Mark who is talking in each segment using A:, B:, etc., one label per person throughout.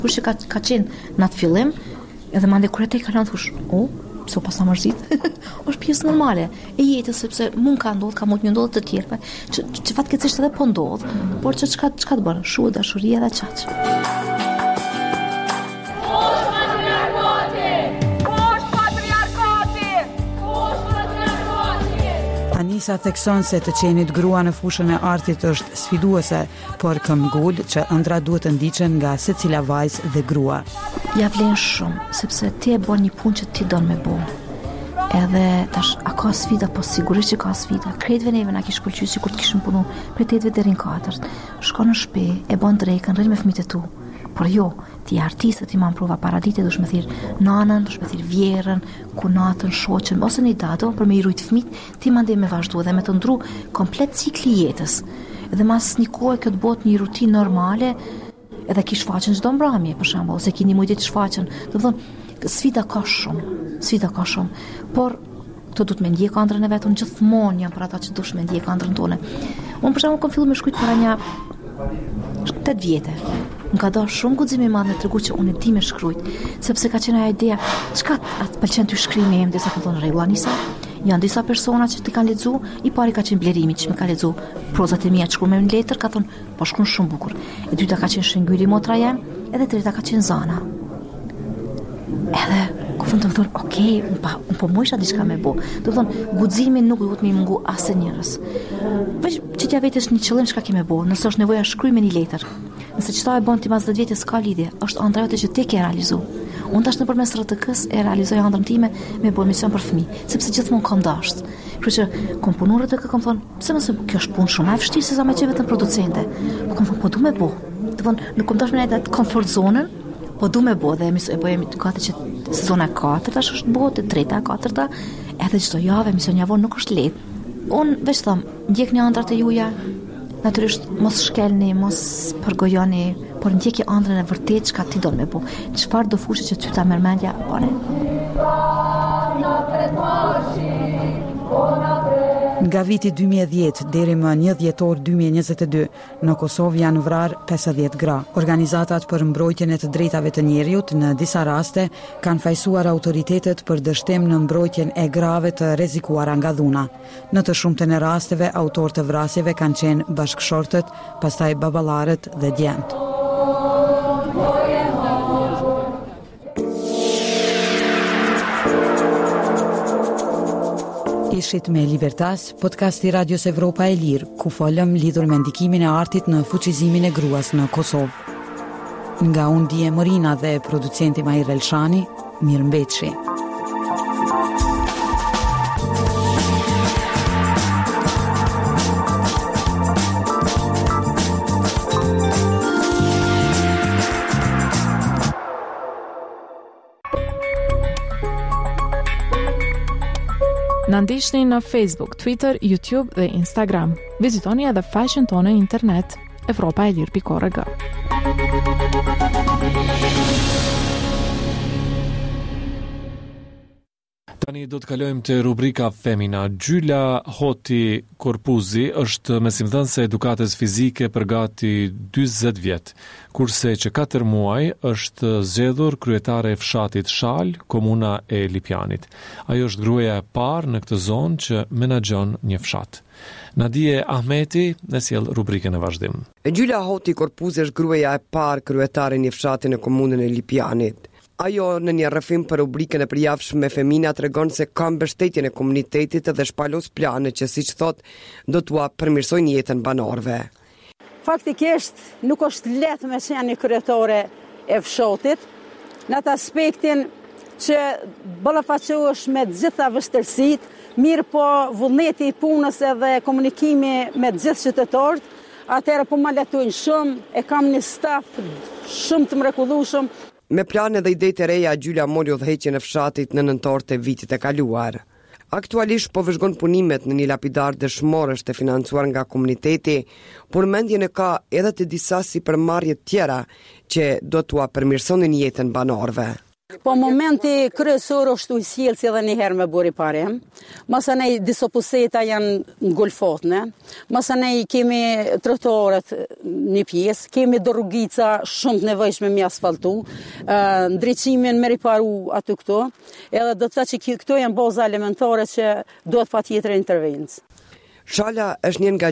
A: Kur që ka qenë në atë fillim, edhe mande kur e te kalan thush, pse pas sa mërzit, është pjesë normale e jetës, sepse mund ka ndodhur, ka mund të ndodhë të tjerëve, që fatkeqësisht edhe po ndodh, por çka të bën, shuhet dashuria dhe çaq.
B: Anisa thekson se të qenit grua në fushën e artit është sfiduese, por këmbgul që ëndra duhet të ndiqen nga secila vajzë dhe grua.
A: Ja vlen shumë, sepse ti e bën një punë që ti don me bo. Edhe tash, a ka sfida? Po sigurisht që ka sfida. Kretëve neve na kish pëlqyer sikur të kishim punu prej 8 deri në 4. Shkon në shtëpi, e bën drekën, rrin me fëmijët e tu. Por jo, ti artiste, ti man prova paradite, dush me thirr nanën, dush me thirr vjerën, kunatën, shoqën, ose një dato, për me i rujt fëmijët, ti mandej me vazhdu dhe me të ndru komplet cikli jetës. Edhe mas një kohë këtë bot një rutinë normale, edhe ki shfaqen çdo mbrëmje, për shembull, ose keni mujtë të shfaqen. Do të thonë, sfida ka shumë, por këto duhet me ndjek ëndrrën e vetën gjithmonë janë për ata që dush me ndjek ëndrrën tonë. Unë për shembull kam filluar me shkruajt para një 8 vjetë. Më ka dashur shumë guxim i madh me tregu që unë di me shkruajt, sepse ka qenë ajo ideja, çka të pëlqen ty shkrimi im, disa kanë thonë rregull Anisa. Janë disa persona që ti kanë lexuar, i pari ka qenë Blerimi që më ka lexuar prozat e mia të shkruar me letër, ka thonë, po shkruan shumë bukur. E dyta ka qenë Shëngyri motra jam, edhe e treta ka qenë Zana. Edhe ku fund të thonë, unë po mojsha diçka me bo. Do të thonë, guximin nuk duhet me mungu asnjërs. Veç që t'ja vetësh një qëllim çka ke me bo, nëse është nevoja shkruaj me një letër. Nëse çfarë e bën ti pas 10 vjetës ka lidhje, është ëndra jote që ti ke realizuar. Unë tash nëpërmes RTK-s e realizoj ëndrën time me bën mision për fëmijë, sepse gjithmonë kam dashur. Kështu që kom punuar RTK, kam thonë, pse mos kjo është punë shumë e vështirë se sa më që vetëm producente. Po kam thonë, po du me bo. Do të thonë, nuk kam dashur me atë komfort zonën, po du me bo dhe e bëjmë gati që sezona 4 tash është botë, 3-a, 4-a, edhe çdo javë mision javor nuk është lehtë. Unë veç them, ndjekni ëndrat e juaja. Natyrisht mos shkelni, mos përgojoni, por ndjeki ëndrën e vërtet çka ti don me bo. Çfarë do fushë që ty ta merr mendja, bëni.
B: Nga viti 2010 deri më 1 dhjetor 2022, në Kosovë janë vrarë 50 gra. Organizatat për mbrojtjen e të drejtave të njerëzit në disa raste kanë fajsuar autoritetet për dështim në mbrojtjen e grave të rrezikuara nga dhuna. Në të shumtën e rasteve, autorë të vrasjeve kanë qenë bashkëshortët, pastaj baballarët dhe djemtë. Ishit me Libertas, podcasti Radios Evropa e Lirë, ku folëm lidhur me ndikimin e artit në fuqizimin e gruas në Kosovë. Nga unë Dije Morina dhe producenti Mahir Elshani, mirëmbëjtje.
C: Na ndiqni në Facebook, Twitter, YouTube dhe Instagram. Vizitoni edhe faqen tonë në internet evropaelir.org.
D: Tani do të kalojmë te rubrika Femina. Gjyla Hoti Korpuzi është mesimdhënëse edukatës fizike për gati 40 vjet, kurse që 4 muaj është zgjedhur kryetare e fshatit Shal, komuna e Lipjanit. Ajo është gruaja e parë në këtë zonë që menaxhon një fshat. Nadije Ahmeti në sjell rubrikën e vazhdim.
E: Gjyla Hoti Korpuzi është gruaja e parë kryetare në fshatin në komunën e Lipjanit. Ajo në një rrëfim për rubrikën e përjavshme Femina tregon se ka mbështetjen e komunitetit dhe shpalos plane që siç thot do t'ua përmirësojnë jetën banorëve.
F: Faktikisht nuk është lehtë me qenë një kryetare e fshatit në atë aspektin që ballafaqohesh me të gjitha vështirësitë, mirë po vullneti i punës edhe komunikimi me të gjithë qytetarët, atëherë po më letojnë shumë, e kam një staf shumë të mrekullueshëm.
E: Me plane dhe ide të reja, Gjyla mori udhëheqjen e fshatit në nëntor të vitit e kaluar. Aktualisht po vëzhgon punimet në një lapidar dëshmorësh të financuar nga komuniteti, por mendjen e ka edhe të disa sipërmarrje tjera që do t'ua përmirësonin jetën banorëve.
F: Po momenti kryesor është u sjellsi edhe një herë me buri parem. Masanej disopuseta janë ngolfatne. Masanej kemi trotuarët një pjesë, kemi rrugica shumë të nevojshme me asfaltu, ndriçimin me riparu aty këto. Edhe do të thotë që këto janë baza elementare që duhet patjetër intervencë.
E: Shala është një nga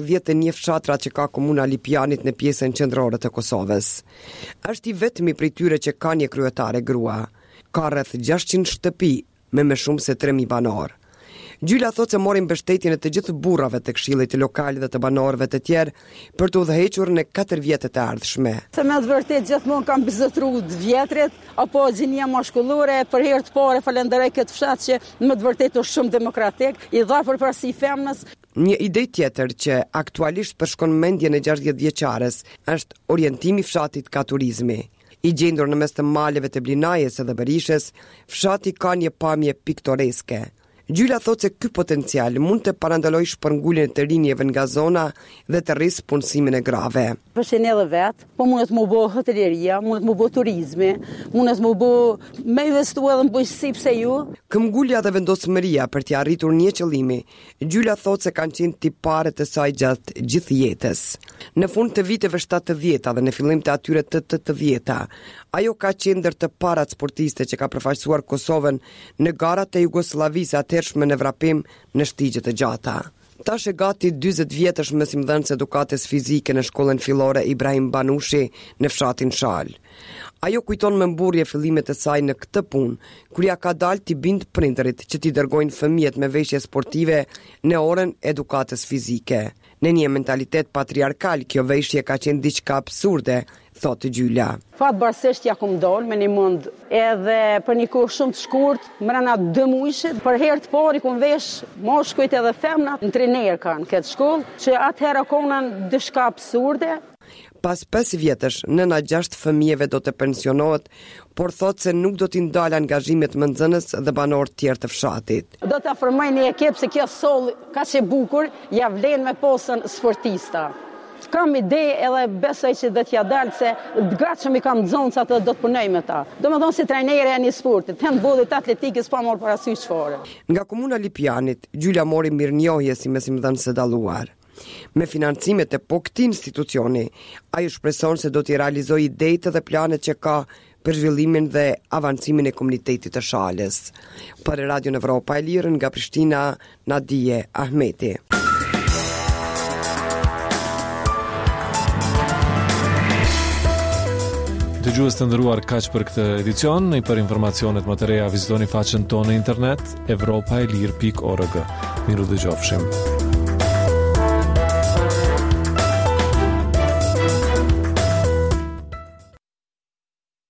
E: 61 fshatra që ka komuna Lipianit në pjesën qendrore të Kosovës. Është i vetmi prej tyre që ka një kryetare grua. Ka rreth 600 shtëpi me më shumë se 3000 banor. Gjyla thotë se mori mbështetjen e të gjithë burrave të këshillit lokal dhe të banorëve të tjerë për të udhëhequr në 4 vjetët e ardhshme.
F: Se me të vërtet gjithmonë kam bizotruar të vjetrit apo gjinia maskullore, për herë të parë falenderoj këtë fshat që me të vërtet është shumë demokratik, i dha përparësi femnës.
E: Një ide tjetër që aktualisht përshkon mendjen e 60 vjeçares është orientimi i fshatit ka turizmi. I gjendur në mes të maleve të Blinajës dhe Berishës, fshati ka një pamje piktoreske. Gjyla thotë se ky potencial mund të parandalojë shpërnguljen të rinjeve nga zona dhe të rrisë punësimin e grave.
F: Përshin edhe vetë, po mundet më bo hoteleria, mundet më bo turizmi, mundet më bo me investu edhe në bujqësi pse ju.
E: Këmbgulja dhe vendosmëria për t'i arritur një qëllimi, Gjyla thotë se kanë qenë tipare të saj gjatë gjithë jetës. Në fund të viteve 70 dhe në fillim të atyre të 80, ajo ka qenë ndër të parat sportiste që ka përfaqësuar Kosovën në garat e Jugosllavisë atëhershme në vrapim në shtigje të gjata. Tash e gati 40 vjetësh mësimdhënës edukates fizike në shkollën fillore Ibrahim Banushi në fshatin Shal. Ajo kujton me mburje fillimet e saj në këtë punë, kur ja ka dalë t'i bind prindërit që t'i dërgojnë fëmijët me veshje sportive në orën edukates fizike. Në një mentalitet patriarkal, kjo veshje ka qenë diçka absurde, thotë Gjyla.
F: Fatbarësisht ja kom dalë me një mund edhe për një kohë shumë të shkurt, mrena 2 muajsh, për herë të parë i kom vesh moshkujt edhe femnat në trener kanë këtë shkollë, që atëherë konën diçka absurde.
E: Pas 5 vjetësh, nëna 6 fëmijëve do të pensionohet, por thotë se nuk do t'i ndalë angazhimet më nxënës dhe banorë tjerë të fshatit.
F: Do të afërmoj një ekip se kjo soll ka që bukur, ja vlen me posën sportista. Kam ide edhe besoj që do t'ja dalë se të gatshëm i kam zoncat dhe do të punoj me ta. Do me thonë si trajnere e një sportit, handbollit, atletikës pa morë parasysh çfarë.
E: Nga komuna Lipianit, Gjyla mori mirënjohje si mësimdhënës së dalluar. Me financimet e këtij institucioni, ajo shpreson se do t'i realizojë idetë dhe planet që ka për zhvillimin dhe avancimin e komunitetit të Shalës. Për Radio Evropa e Lirë nga Prishtina, Nadije Ahmeti.
D: Dëgjues të nderuar, kaq për këtë edicion. Për informacionet më të reja vizitoni faqen tonë në internet evropaelir.org. Miru dëgjofshim.